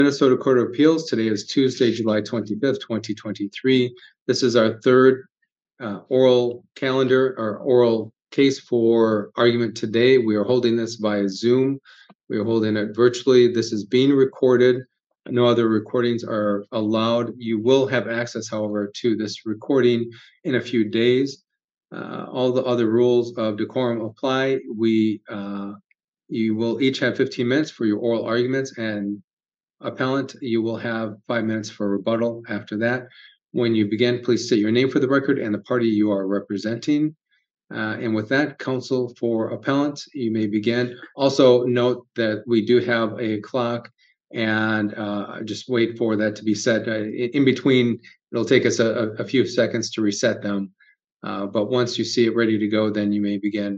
Minnesota Court of Appeals. Today is Tuesday, July 25th, 2023. This is our third oral calendar or oral case for argument today. We are holding this via Zoom. We are holding it virtually. This is being recorded. No other recordings are allowed. You will have access, however, to this recording in a few days. All the other rules of decorum apply. You will each have 15 minutes for your oral arguments, and appellant, you will have 5 minutes for rebuttal after that. When you begin, please state your name for the record and the party you are representing. And with that, counsel for appellant, you may begin. Also note that we do have a clock, and just wait for that to be set. In between, it'll take us a few seconds to reset them. But once you see it ready to go, then you may begin.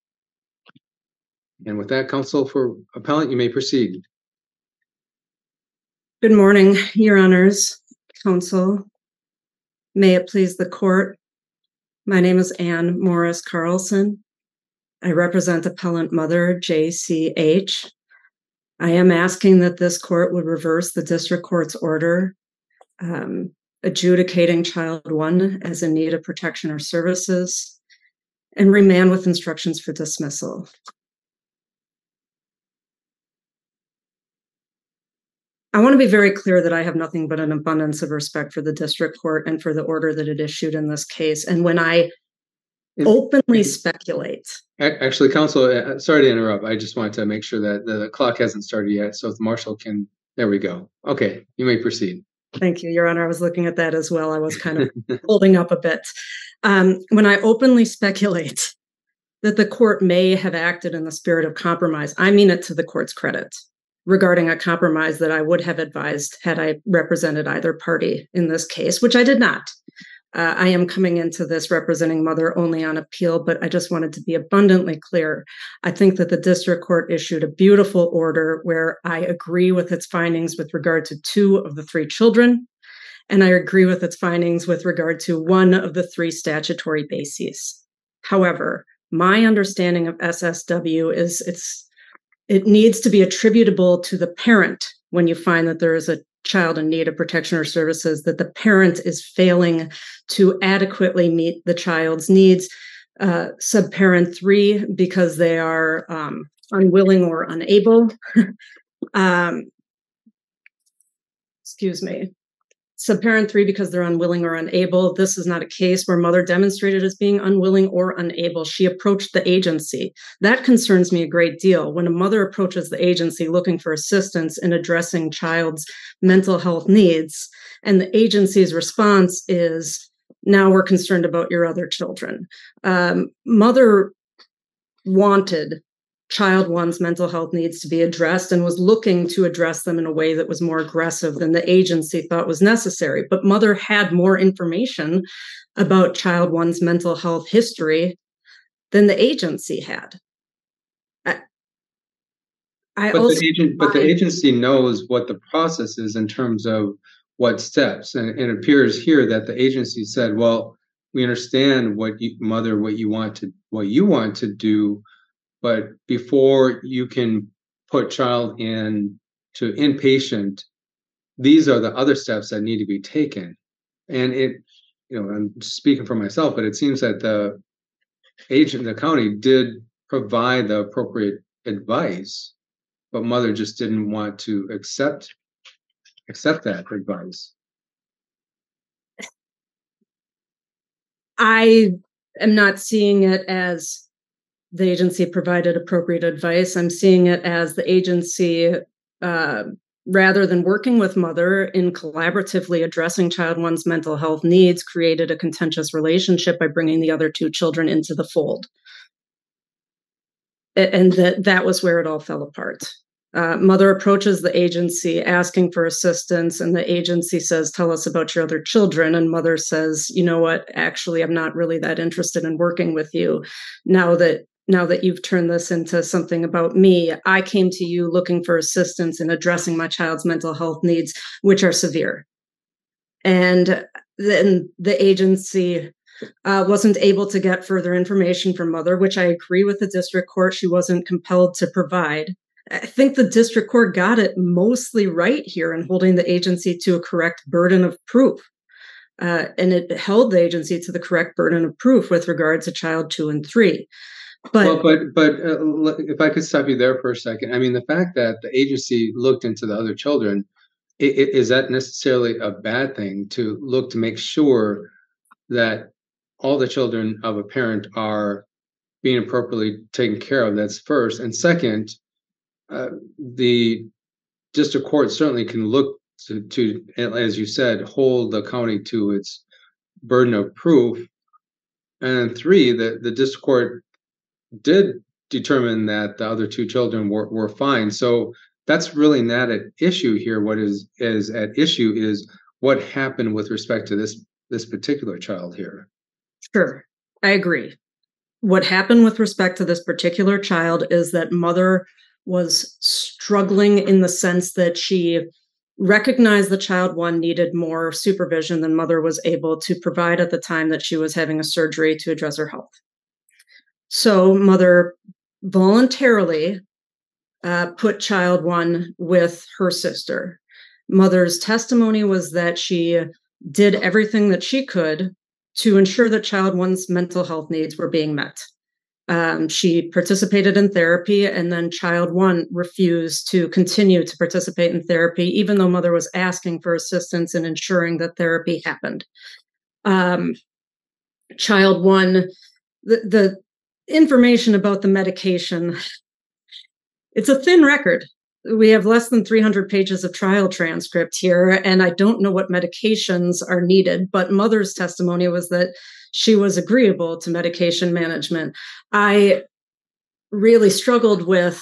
And with that, counsel for appellant, you may proceed. Good morning, Your Honors, counsel. May it please the court. My name is Ann Morris Carlson. I represent appellant mother JCH. I am asking that this court would reverse the district court's order adjudicating child one as in need of protection or services and remand with instructions for dismissal. I want to be very clear that I have nothing but an abundance of respect for the district court and for the order that it issued in this case. And when I openly speculate. Actually, counsel, sorry to interrupt. I just wanted to make sure that the clock hasn't started yet. So if the marshal can, there we go. Okay, you may proceed. Thank you, Your Honor. I was looking at that as well. I was kind of holding up a bit. When I openly speculate that the court may have acted in the spirit of compromise, I mean it to the court's credit, regarding a compromise that I would have advised had I represented either party in this case, which I did not. I am coming into this representing mother only on appeal, but I just wanted to be abundantly clear. I think that the district court issued a beautiful order where I agree with its findings with regard to 2 of the 3 children, and I agree with its findings with regard to 1 of the 3 statutory bases. However, my understanding of SSW is it needs to be attributable to the parent when you find that there is a child in need of protection or services, that the parent is failing to adequately meet the child's needs. Subparent 3, because they are unwilling or unable. Excuse me. Subparent 3, because they're unwilling or unable. This is not a case where mother demonstrated as being unwilling or unable. She approached the agency. That concerns me a great deal. When a mother approaches the agency looking for assistance in addressing child's mental health needs, and the agency's response is, now we're concerned about your other children. Mother wanted child one's mental health needs to be addressed and was looking to address them in a way that was more aggressive than the agency thought was necessary. But mother had more information about child one's mental health history than the agency had. The agency knows what the process is in terms of what steps. And it appears here that the agency said, well, we understand what you want to do, but before you can put child in to inpatient, these are the other steps that need to be taken. And I'm speaking for myself, but it seems that the county did provide the appropriate advice, but mother just didn't want to accept that advice. I am not seeing it as the agency provided appropriate advice. I'm seeing it as the agency, rather than working with mother in collaboratively addressing child one's mental health needs, created a contentious relationship by bringing the other 2 children into the fold. And that was where it all fell apart. Mother approaches the agency asking for assistance, and the agency says, tell us about your other children. And mother says, you know what, actually, I'm not really that interested in working with you. Now that you've turned this into something about me, I came to you looking for assistance in addressing my child's mental health needs, which are severe. And then the agency wasn't able to get further information from mother, which I agree with the district court she wasn't compelled to provide. I think the district court got it mostly right here in holding the agency to a correct burden of proof. And it held the agency to the correct burden of proof with regard to child 2 and 3. But if I could stop you there for a second, I mean, the fact that the agency looked into the other children, is that necessarily a bad thing to look to make sure that all the children of a parent are being appropriately taken care of? That's first. And second, the district court certainly can look to, as you said, hold the county to its burden of proof. And three, the district court did determine that the other two children were fine. So that's really not an issue here. What is at issue is what happened with respect to this particular child here. Sure, I agree. What happened with respect to this particular child is that mother was struggling in the sense that she recognized the child 1 needed more supervision than mother was able to provide at the time that she was having a surgery to address her health. So mother voluntarily put child 1 with her sister. Mother's testimony was that she did everything that she could to ensure that child 1's mental health needs were being met. She participated in therapy, and then child 1 refused to continue to participate in therapy, even though mother was asking for assistance in ensuring that therapy happened. Child 1, the information about the medication, it's a thin record. We have less than 300 pages of trial transcript here, and I don't know what medications are needed, but mother's testimony was that she was agreeable to medication management. I really struggled with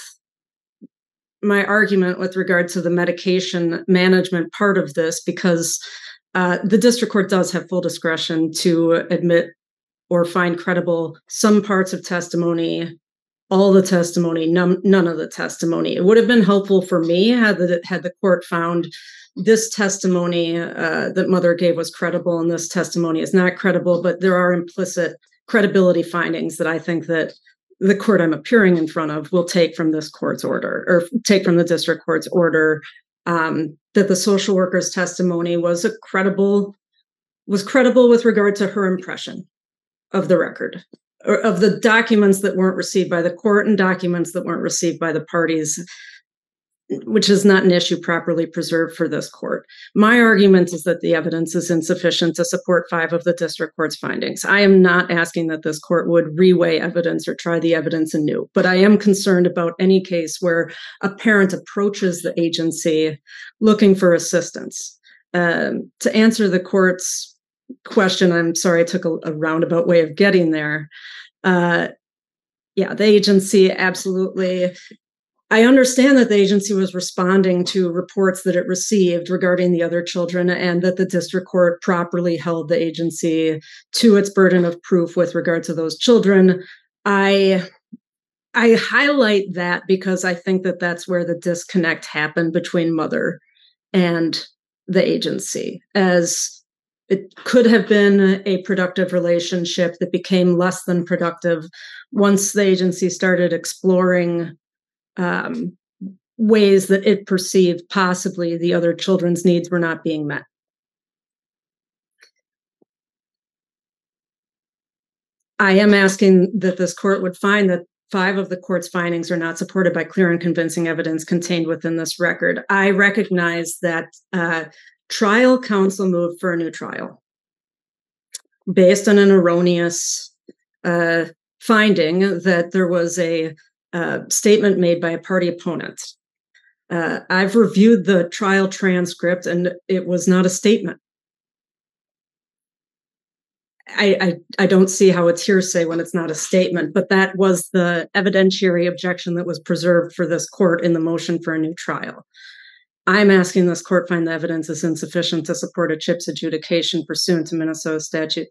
my argument with regard to the medication management part of this because the district court does have full discretion to admit or find credible some parts of testimony, all the testimony, none of the testimony. It would have been helpful for me had the court found this testimony that mother gave was credible and this testimony is not credible, but there are implicit credibility findings that I think that the court I'm appearing in front of will take from this court's order, or take from the district court's order, that the social worker's testimony was credible with regard to her impression of the record, or of the documents that weren't received by the court and documents that weren't received by the parties, which is not an issue properly preserved for this court. My argument is that the evidence is insufficient to support 5 of the district court's findings. I am not asking that this court would reweigh evidence or try the evidence anew, but I am concerned about any case where a parent approaches the agency looking for assistance. To answer the court's question, I'm sorry I took a roundabout way of getting there. The agency absolutely. I understand that the agency was responding to reports that it received regarding the other children and that the district court properly held the agency to its burden of proof with regard to those children. I highlight that because I think that that's where the disconnect happened between mother and the agency, as it could have been a productive relationship that became less than productive once the agency started exploring ways that it perceived possibly the other children's needs were not being met. I am asking that this court would find that 5 of the court's findings are not supported by clear and convincing evidence contained within this record. I recognize that trial counsel moved for a new trial based on an erroneous finding that there was a statement made by a party opponent. I've reviewed the trial transcript and it was not a statement. I don't see how it's hearsay when it's not a statement, but that was the evidentiary objection that was preserved for this court in the motion for a new trial. I'm asking this court find the evidence is insufficient to support a CHIPS adjudication pursuant to Minnesota Statute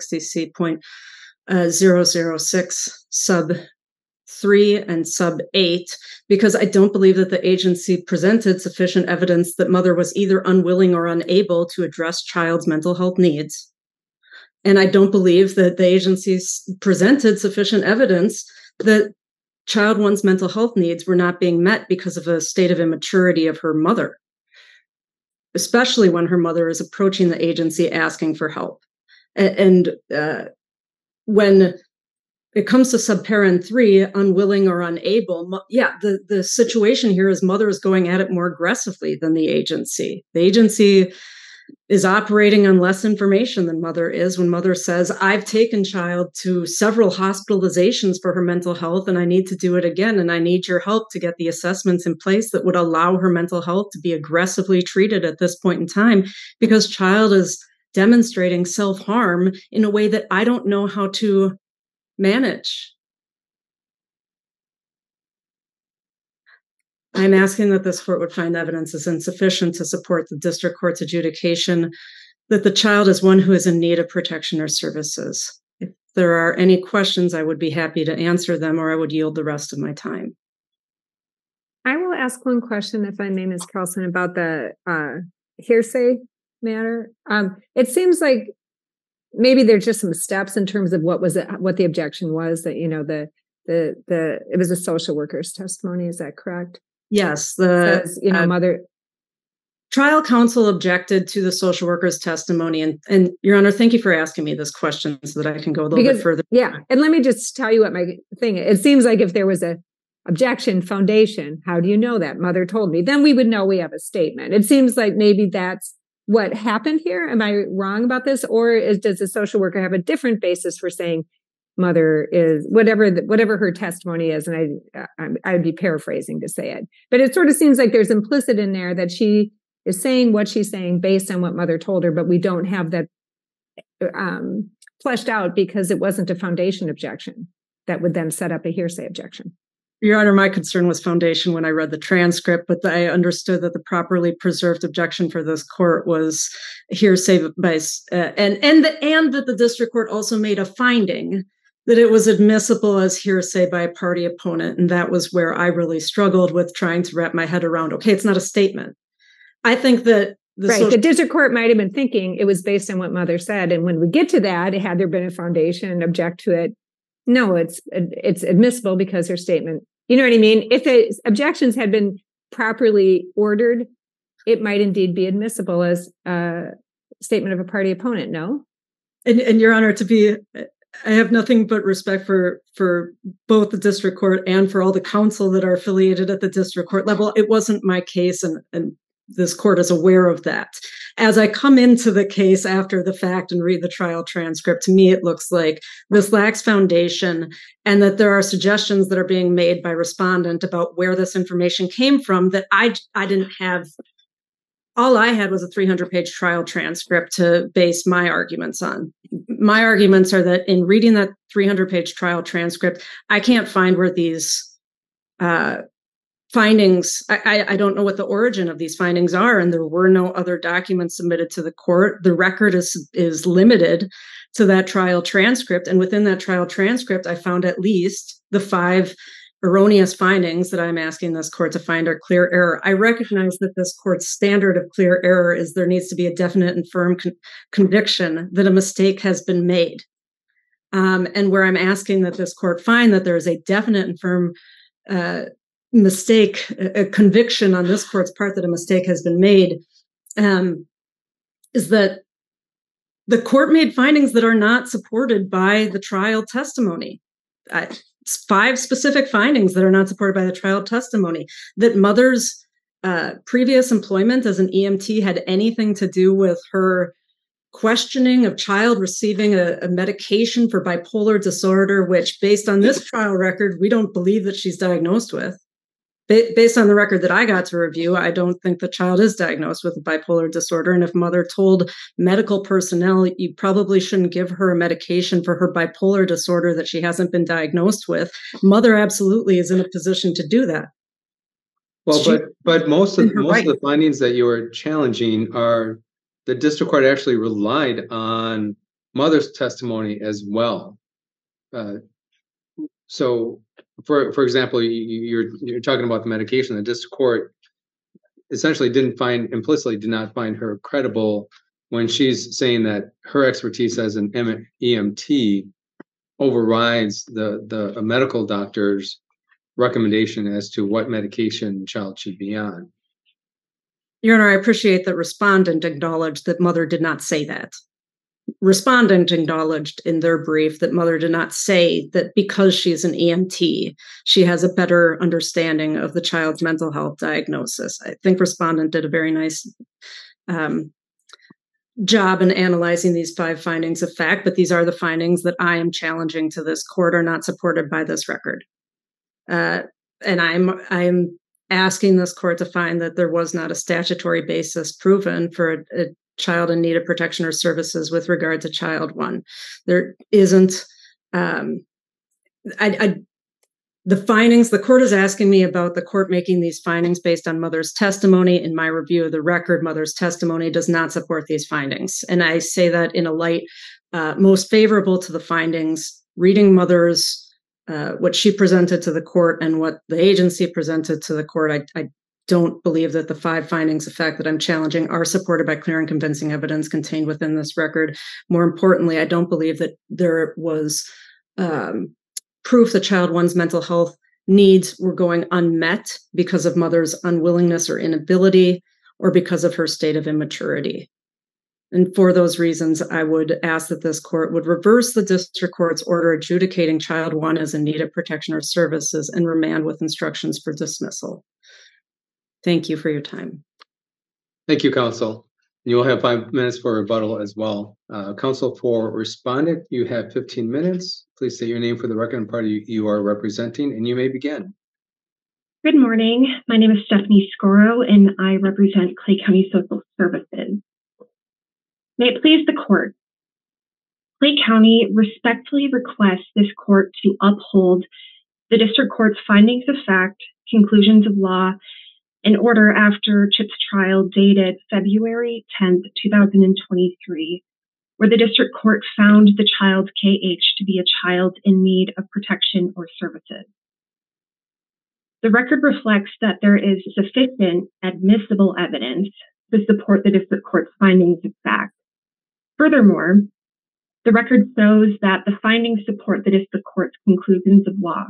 260C.006 sub 3 and sub 8, because I don't believe that the agency presented sufficient evidence that mother was either unwilling or unable to address child's mental health needs. And I don't believe that the agency presented sufficient evidence that child one's mental health needs were not being met because of a state of immaturity of her mother, especially when her mother is approaching the agency asking for help. And when it comes to subparent 3, unwilling or unable, the situation here is mother is going at it more aggressively than the agency. The agency is operating on less information than mother is when mother says, I've taken child to several hospitalizations for her mental health and I need to do it again. And I need your help to get the assessments in place that would allow her mental health to be aggressively treated at this point in time, because child is demonstrating self-harm in a way that I don't know how to manage. I'm asking that this court would find evidence is insufficient to support the district court's adjudication that the child is one who is in need of protection or services. If there are any questions, I would be happy to answer them, or I would yield the rest of my time. I will ask one question, if I may, Ms. Carlson, about the hearsay matter. It seems like maybe there's just some steps in terms of what the objection was, that, it was a social worker's testimony. Is that correct? Yes. Mother. Trial counsel objected to the social worker's testimony. And Your Honor, thank you for asking me this question so that I can go a little bit further. Yeah. And let me just tell you what my thing is. It seems like if there was a objection foundation, how do you know that? Mother told me. Then we would know we have a statement. It seems like maybe that's what happened here. Am I wrong about this? Or does the social worker have a different basis for saying mother is whatever her testimony is? And I would be paraphrasing to say it, but it sort of seems like there's implicit in there that she is saying what she's saying based on what mother told her, but we don't have that fleshed out because it wasn't a foundation objection that would then set up a hearsay objection. Your Honor, my concern was foundation when I read the transcript, but I understood that the properly preserved objection for this court was hearsay and that the district court also made a finding that it was admissible as hearsay by a party opponent. And that was where I really struggled with trying to wrap my head around, okay, it's not a statement. I think that the district court might have been thinking it was based on what mother said. And when we get to that, had there been a foundation object to it? No, it's admissible because her statement, you know what I mean? If the objections had been properly ordered, it might indeed be admissible as a statement of a party opponent. No? And Your Honor, I have nothing but respect for both the district court and for all the counsel that are affiliated at the district court level. It wasn't my case, and this court is aware of that. As I come into the case after the fact and read the trial transcript, to me, it looks like this lacks foundation and that there are suggestions that are being made by respondent about where this information came from that I didn't have. All I had was a 300-page trial transcript to base my arguments on. My arguments are that in reading that 300-page trial transcript, I can't find where these findings, I don't know what the origin of these findings are, and there were no other documents submitted to the court. The record is limited to that trial transcript, and within that trial transcript, I found at least the 5 erroneous findings that I'm asking this court to find are clear error. I recognize that this court's standard of clear error is there needs to be a definite and firm conviction that a mistake has been made. And where I'm asking that this court find that there is a definite and firm mistake, a conviction on this court's part that a mistake has been made, is that the court made findings that are not supported by the trial testimony. 5 specific findings that are not supported by the trial testimony, that mother's previous employment as an EMT had anything to do with her questioning of child receiving a medication for bipolar disorder, which based on this trial record, we don't believe that she's diagnosed with. Based on the record that I got to review, I don't think the child is diagnosed with a bipolar disorder. And if mother told medical personnel, you probably shouldn't give her a medication for her bipolar disorder that she hasn't been diagnosed with, mother absolutely is in a position to do that. Well, but most of the findings that you are challenging are the district court actually relied on mother's testimony as well. So, for example, you're talking about the medication. The district court essentially implicitly did not find her credible when she's saying that her expertise as an EMT overrides the medical doctor's recommendation as to what medication the child should be on. Your Honor, I appreciate that respondent acknowledged that mother did not say that. Respondent acknowledged in their brief that mother did not say that because she's an EMT, she has a better understanding of the child's mental health diagnosis. I think respondent did a very nice job in analyzing these 5 findings of fact, but these are the findings that I am challenging to this court, are not supported by this record. And I'm asking this court to find that there was not a statutory basis proven for a child in need of protection or services with regard to child 1. There isn't. The findings, the court is asking me about the court making these findings based on mother's testimony. In my review of the record, mother's testimony does not support these findings. And I say that in a light most favorable to the findings, reading mother's, what she presented to the court and what the agency presented to the court. I don't believe that the 5 findings of fact that I'm challenging are supported by clear and convincing evidence contained within this record. More importantly, I don't believe that there was proof that child 1's mental health needs were going unmet because of mother's unwillingness or inability, or because of her state of immaturity. And for those reasons, I would ask that this court would reverse the district court's order adjudicating child 1 as in need of protection or services and remand with instructions for dismissal. Thank you for your time. Thank you, counsel. You will have 5 minutes for rebuttal as well. Counsel for respondent, you have 15 minutes. Please state your name for the record and party you are representing, and you may begin. Good morning. My name is Stephanie Scoro, and I represent Clay County Social Services. May it please the court. Clay County respectfully requests this court to uphold the district court's findings of fact, conclusions of law, and order after Chip's trial dated February 10th, 2023, where the district court found the child KH to be a child in need of protection or services. The record reflects that there is sufficient admissible evidence to support the district court's findings of fact. Furthermore, the record shows that the findings support the district court's conclusions of law.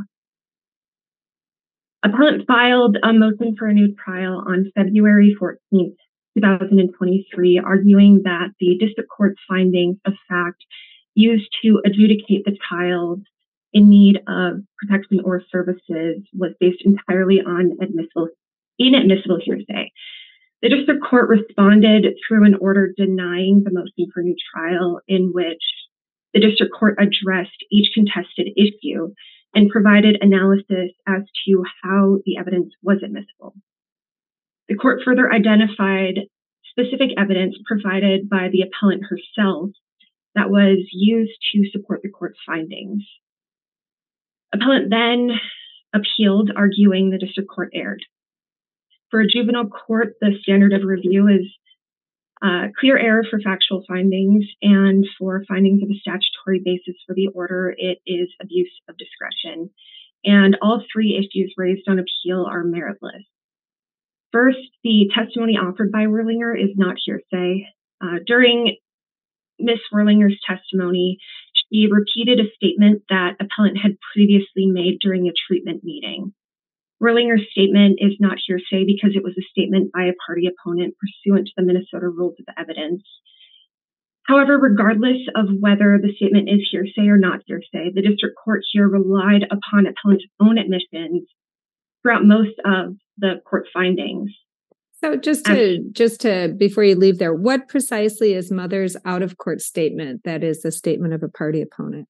Appellant filed a motion for a new trial on February 14th, 2023, arguing that the district court's findings of fact used to adjudicate the child in need of protection or services was based entirely on inadmissible hearsay. The district court responded through an order denying the motion for new trial, in which the district court addressed each contested issue and provided analysis as to how the evidence was admissible. The court further identified specific evidence provided by the appellant herself that was used to support the court's findings. Appellant then appealed, arguing the district court erred. For a juvenile court, the standard of review is clear error for factual findings, and for findings of a statutory basis for the order, it is abuse of discretion. And all 3 issues raised on appeal are meritless. First, the testimony offered by Werlinger is not hearsay. During Ms. Werlinger's testimony, she repeated a statement that appellant had previously made during a treatment meeting. Werlinger's statement is not hearsay because it was a statement by a party opponent pursuant to the Minnesota Rules of Evidence. However, regardless of whether the statement is hearsay or not hearsay, the district court here relied upon appellant's own admissions throughout most of the court findings. So just to before you leave there, what precisely is mother's out of court statement that is the statement of a party opponent?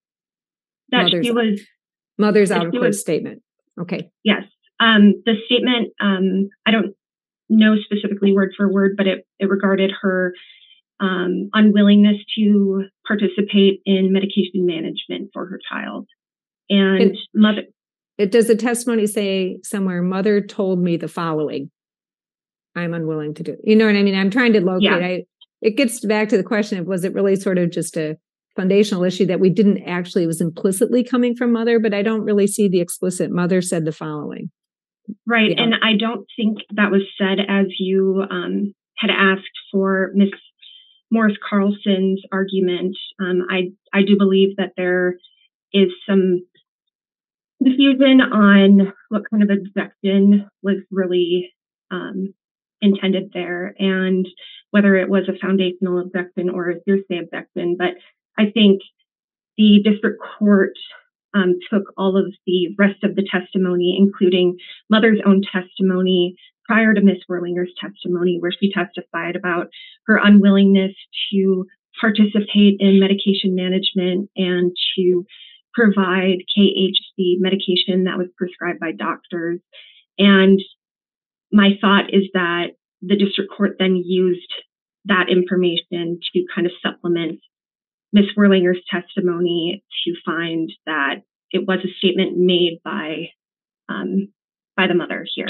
Mother's out of court statement. Okay. Yes. The statement, I don't know specifically word for word, but it regarded her unwillingness to participate in medication management for her child. And mother. Does the testimony say somewhere, mother told me the following? I'm unwilling to do. You know what I mean? I'm trying to locate. Yeah. It gets back to the question of, was it really sort of just a foundational issue that we didn't actually, it was implicitly coming from mother, but I don't really see the explicit mother said the following. Right. Yeah. And I don't think that was said as you had asked for Ms. Morris Carlson's argument. I do believe that there is some confusion on what kind of objection was really intended there and whether it was a foundational objection or a hearsay objection. But I think the district court took all of the rest of the testimony, including mother's own testimony prior to Ms. Werlinger's testimony, where she testified about her unwillingness to participate in medication management and to provide KH the medication that was prescribed by doctors. And my thought is that the district court then used that information to kind of supplement Ms. Werlinger's testimony to find that it was a statement made by the mother here.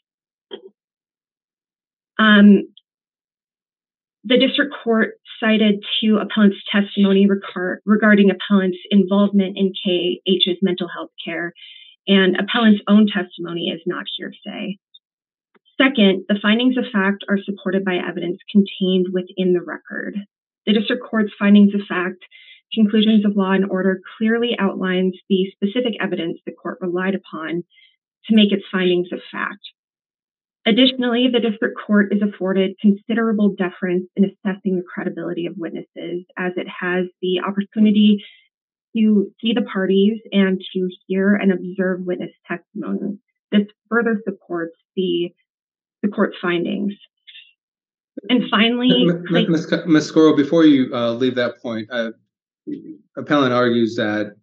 The district court cited to appellant's testimony regarding appellant's involvement in KH's mental health care, and appellant's own testimony is not hearsay. Second, the findings of fact are supported by evidence contained within the record. The district court's findings of fact, conclusions of law and order clearly outlines the specific evidence the court relied upon to make its findings of fact. Additionally, the district court is afforded considerable deference in assessing the credibility of witnesses, as it has the opportunity to see the parties and to hear and observe witness testimony. This further supports the court's findings. And finally, Ms. Scurll, before you leave that point, appellant argues that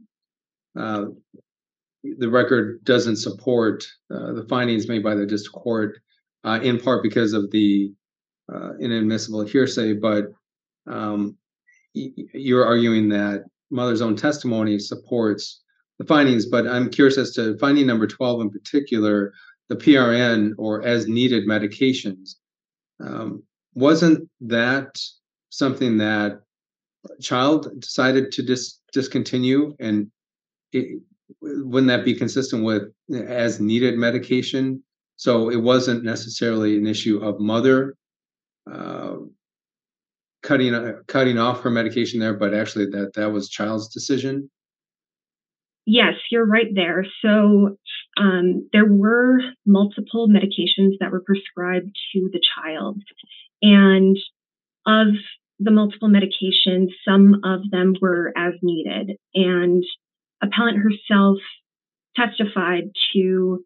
the record doesn't support the findings made by the district court, in part because of the inadmissible hearsay, but you're arguing that mother's own testimony supports the findings. But I'm curious as to finding number 12 in particular, the PRN or as needed medications. Wasn't that something that child decided to discontinue? And wouldn't that be consistent with as needed medication? So it wasn't necessarily an issue of mother cutting off her medication there, but actually that was child's decision? Yes, you're right there. So there were multiple medications that were prescribed to the child. And of the multiple medications, some of them were as needed. And appellant herself testified to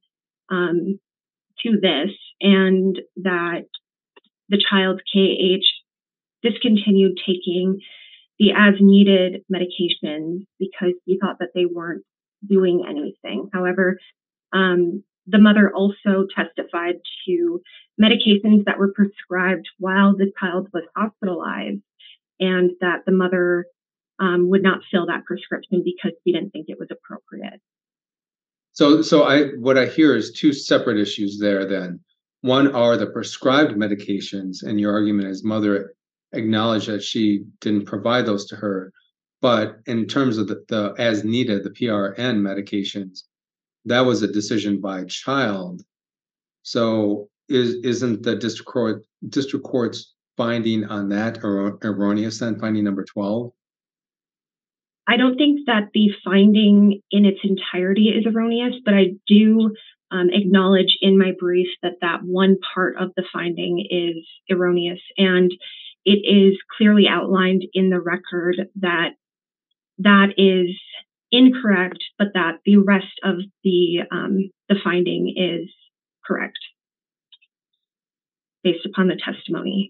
this, and that the child KH discontinued taking the as needed medications because he thought that they weren't doing anything. However, the mother also testified to medications that were prescribed while the child was hospitalized, and that the mother would not fill that prescription because she didn't think it was appropriate. So what I hear is two separate issues there then. One are the prescribed medications, and your argument is mother acknowledged that she didn't provide those to her. But in terms of the as needed, the PRN medications, that was a decision by child. So isn't the district court's finding on that erroneous then, finding number 12? I don't think that the finding in its entirety is erroneous, but I do acknowledge in my brief that one part of the finding is erroneous, and it is clearly outlined in the record that is incorrect, but that the rest of the finding is correct based upon the testimony.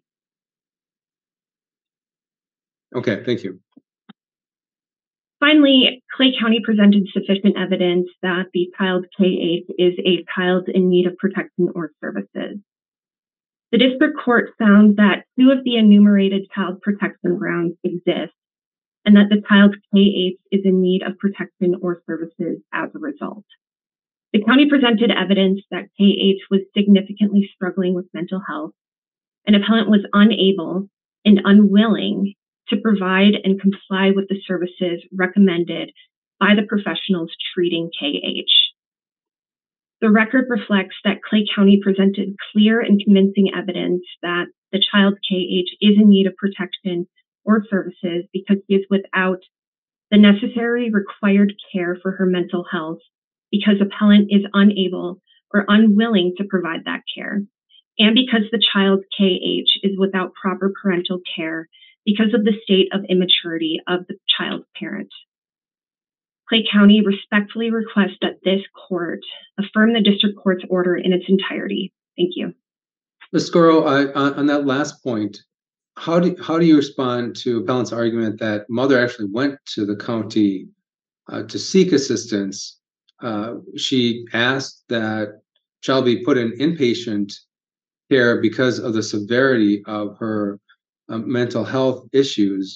Okay, thank you. Finally, Clay County presented sufficient evidence that the child KH is a child in need of protection or services. The district court found that 2 of the enumerated child protection grounds exist, and that the child KH is in need of protection or services as a result. The county presented evidence that KH was significantly struggling with mental health, and appellant was unable and unwilling to provide and comply with the services recommended by the professionals treating KH. The record reflects that Clay County presented clear and convincing evidence that the child KH is in need of protection or services because she is without the necessary required care for her mental health because appellant is unable or unwilling to provide that care, and because the child's KH is without proper parental care because of the state of immaturity of the child's parent. Clay County respectfully requests that this court affirm the district court's order in its entirety. Thank you. Ms. Scurro, on that last point, how do you respond to appellant's argument that mother actually went to the county to seek assistance? She asked that child be put in inpatient care because of the severity of her mental health issues.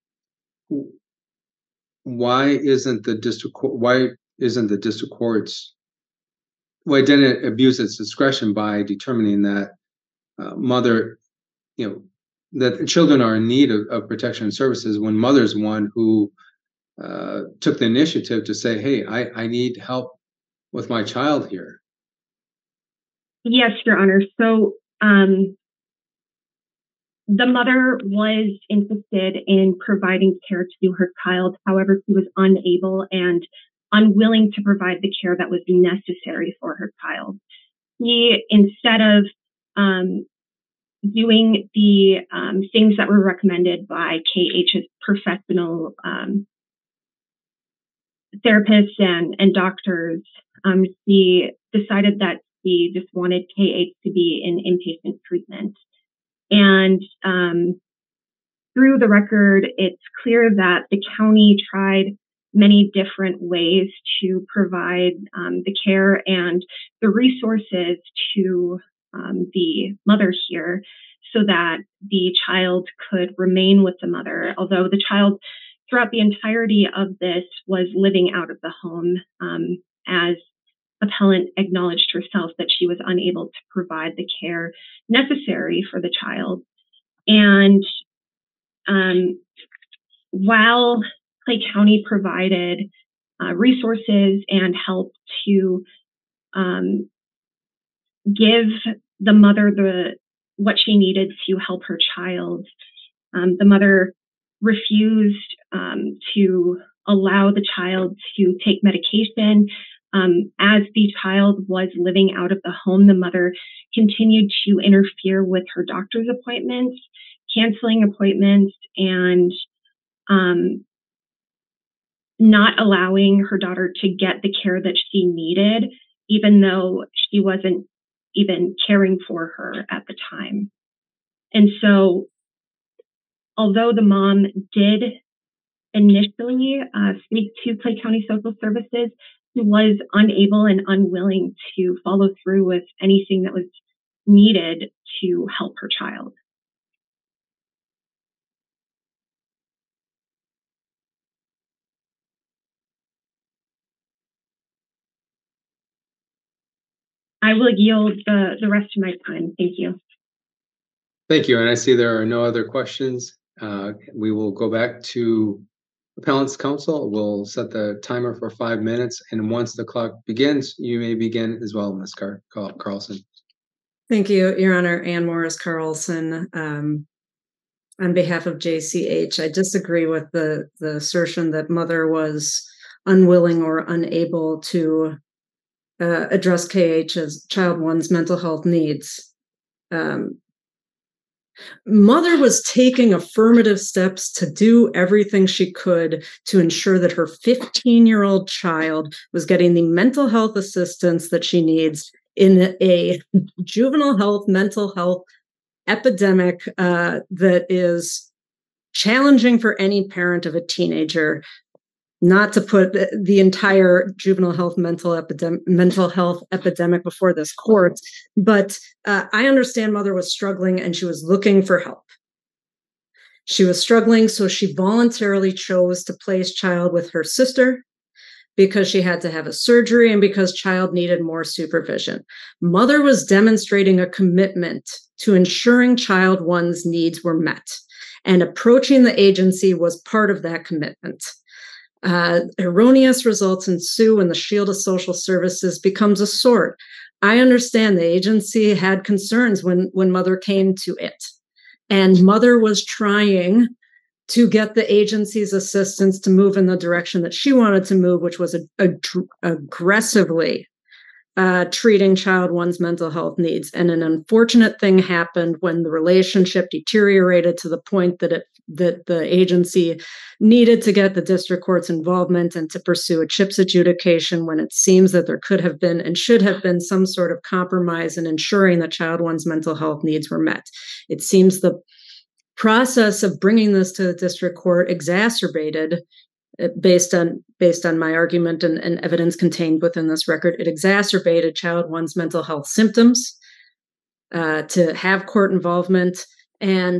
Why didn't it abuse its discretion by determining that mother, that children are in need of protection and services when mother's one who took the initiative to say, hey, I need help with my child here? Yes, Your Honor. So the mother was interested in providing care to her child. However, she was unable and unwilling to provide the care that was necessary for her child. He, instead of doing the things that were recommended by KH's professional therapists and doctors, he decided that he just wanted KH to be in inpatient treatment. And through the record, it's clear that the county tried many different ways to provide the care and the resources to the mother here so that the child could remain with the mother, although the child throughout the entirety of this was living out of the home, as appellant acknowledged herself that she was unable to provide the care necessary for the child. And while Clay County provided resources and help to give the mother what she needed to help her child, the mother refused to allow the child to take medication. As the child was living out of the home, the mother continued to interfere with her doctor's appointments, canceling appointments, and not allowing her daughter to get the care that she needed, even though she wasn't even caring for her at the time. And so, although the mom did initially speak to Clay County Social Services, who was unable and unwilling to follow through with anything that was needed to help her child. I will yield the rest of my time. Thank you. Thank you. And I see there are no other questions. We will go back to appellant's counsel. We'll set the timer for 5 minutes. And once the clock begins, you may begin as well, Ms. Carlson. Thank you, Your Honor. Ann Morris Carlson. On behalf of JCH, I disagree with the assertion that mother was unwilling or unable to address KH's child one's mental health needs. Mother was taking affirmative steps to do everything she could to ensure that her 15-year-old child was getting the mental health assistance that she needs in a juvenile health, mental health epidemic that is challenging for any parent of a teenager. Not to put the entire juvenile health mental health epidemic before this court, but I understand mother was struggling and she was looking for help. She was struggling, so she voluntarily chose to place child with her sister because she had to have a surgery and because child needed more supervision. Mother was demonstrating a commitment to ensuring child one's needs were met, and approaching the agency was part of that commitment. Erroneous results ensue and the shield of social services becomes a sword. I understand the agency had concerns when mother came to it, and mother was trying to get the agency's assistance to move in the direction that she wanted to move, which was aggressively treating child one's mental health needs. And an unfortunate thing happened when the relationship deteriorated to the point that the agency needed to get the district court's involvement and to pursue a CHIPS adjudication, when it seems that there could have been and should have been some sort of compromise in ensuring that child one's mental health needs were met. It seems the process of bringing this to the district court exacerbated, based on my argument and evidence contained within this record, it exacerbated child one's mental health symptoms to have court involvement. And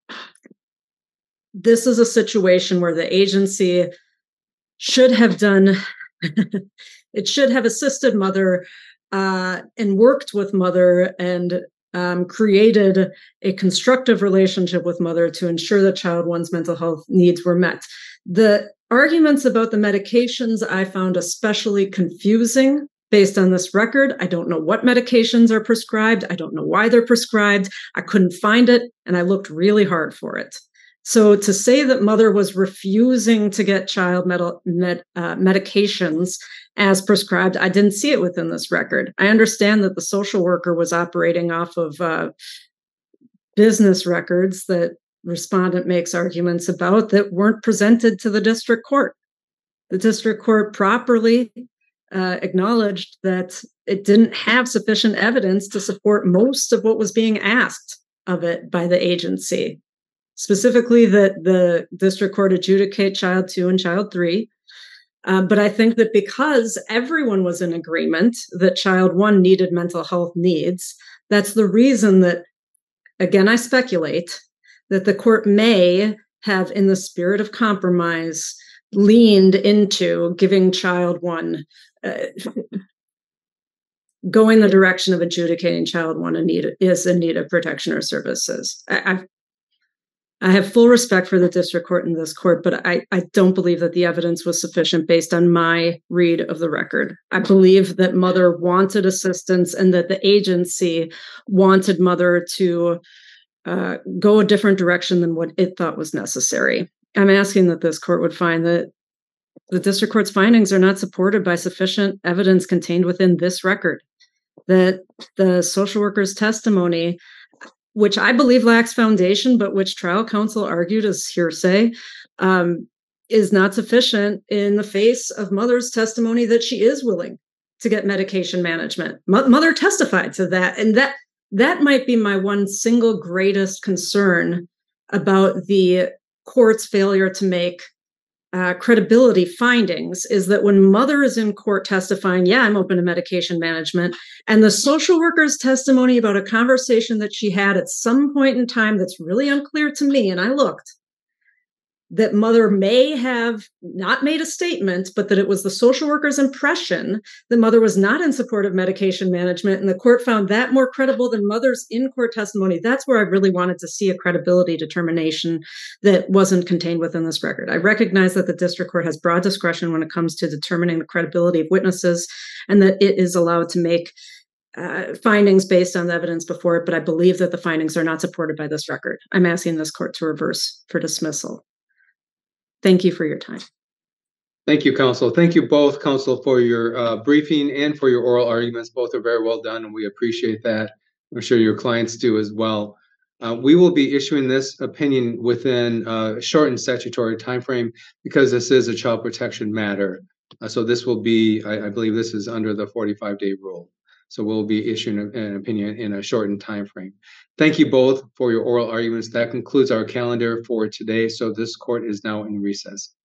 this is a situation where the agency should have done, it should have assisted mother and worked with mother and created a constructive relationship with mother to ensure that child one's mental health needs were met. The arguments about the medications I found especially confusing based on this record. I don't know what medications are prescribed. I don't know why they're prescribed. I couldn't find it, and I looked really hard for it. So to say that mother was refusing to get child medications as prescribed, I didn't see it within this record. I understand that the social worker was operating off of business records that respondent makes arguments about that weren't presented to the district court. The district court properly acknowledged that it didn't have sufficient evidence to support most of what was being asked of it by the agency. Specifically, that the district court adjudicate child 2 and child 3. But I think that because everyone was in agreement that child 1 needed mental health needs, that's the reason that, again, I speculate, that the court may have, in the spirit of compromise, leaned into giving child 1, going the direction of adjudicating child 1 is in need of protection or services. I have full respect for the district court and this court, but I don't believe that the evidence was sufficient based on my read of the record. I believe that mother wanted assistance and that the agency wanted mother to go a different direction than what it thought was necessary. I'm asking that this court would find that the district court's findings are not supported by sufficient evidence contained within this record, that the social worker's testimony, which I believe lacks foundation, but which trial counsel argued as hearsay, is not sufficient in the face of mother's testimony that she is willing to get medication management. Mother testified to that. And that might be my one single greatest concern about the court's failure to make credibility findings, is that when mother is in court testifying, yeah, I'm open to medication management, and the social worker's testimony about a conversation that she had at some point in time that's really unclear to me, and I looked, that mother may have not made a statement, but that it was the social worker's impression that mother was not in support of medication management, and the court found that more credible than mother's in-court testimony. That's where I really wanted to see a credibility determination that wasn't contained within this record. I recognize that the district court has broad discretion when it comes to determining the credibility of witnesses, and that it is allowed to make findings based on the evidence before it, but I believe that the findings are not supported by this record. I'm asking this court to reverse for dismissal. Thank you for your time. Thank you, counsel. Thank you both, counsel, for your briefing and for your oral arguments. Both are very well done, and we appreciate that. I'm sure your clients do as well. We will be issuing this opinion within a shortened statutory timeframe because this is a child protection matter. So this will be, I believe this is under the 45-day rule. So we'll be issuing an opinion in a shortened timeframe. Thank you both for your oral arguments. That concludes our calendar for today. So this court is now in recess.